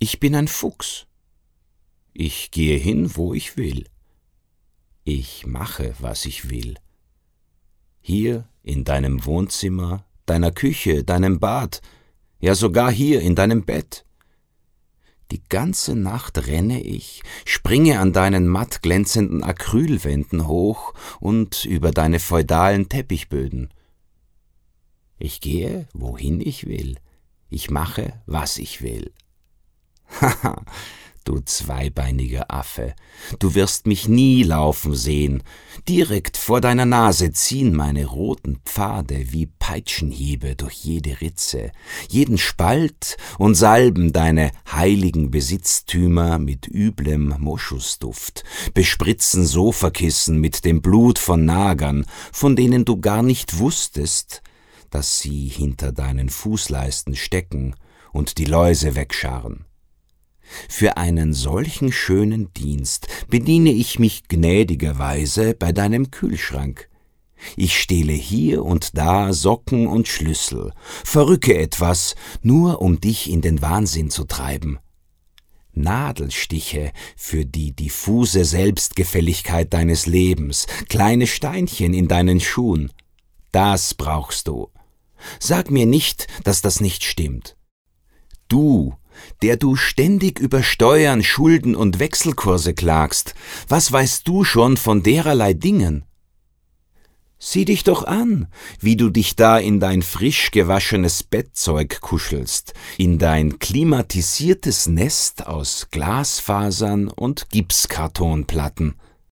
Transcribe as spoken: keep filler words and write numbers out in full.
Ich bin ein Fuchs. Ich gehe hin, wo ich will. Ich mache, was ich will. Hier in deinem Wohnzimmer, deiner Küche, deinem Bad, ja sogar hier in deinem Bett. Die ganze Nacht renne ich, springe an deinen matt glänzenden Acrylwänden hoch und über deine feudalen Teppichböden. Ich gehe, wohin ich will. Ich mache, was ich will. Haha, du zweibeiniger Affe, du wirst mich nie laufen sehen. Direkt vor deiner Nase ziehen meine roten Pfade wie Peitschenhiebe durch jede Ritze, jeden Spalt und salben deine heiligen Besitztümer mit üblem Moschusduft, bespritzen Sofakissen mit dem Blut von Nagern, von denen du gar nicht wusstest, dass sie hinter deinen Fußleisten stecken und die Läuse wegscharren. Für einen solchen schönen Dienst bediene ich mich gnädigerweise bei deinem Kühlschrank. Ich stehle hier und da Socken und Schlüssel, verrücke etwas, nur um dich in den Wahnsinn zu treiben. Nadelstiche für die diffuse Selbstgefälligkeit deines Lebens, kleine Steinchen in deinen Schuhen. Das brauchst du. Sag mir nicht, dass das nicht stimmt. Du, der du ständig über Steuern, Schulden und Wechselkurse klagst, was weißt du schon von dererlei Dingen? Sieh dich doch an, wie du dich da in dein frisch gewaschenes Bettzeug kuschelst, in dein klimatisiertes Nest aus Glasfasern und Gipskartonplatten.